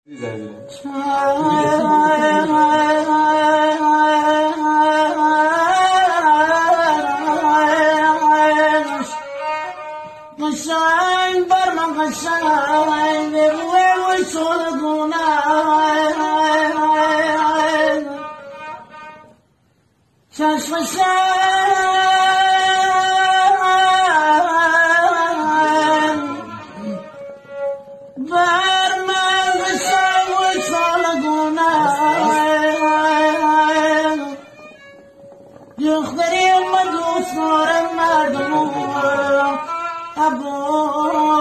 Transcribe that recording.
قشنگ بر من قشنگ روی سلگونه چشم بر من قشنگ روی سلگونه دختری من دوست دارم مردم ابو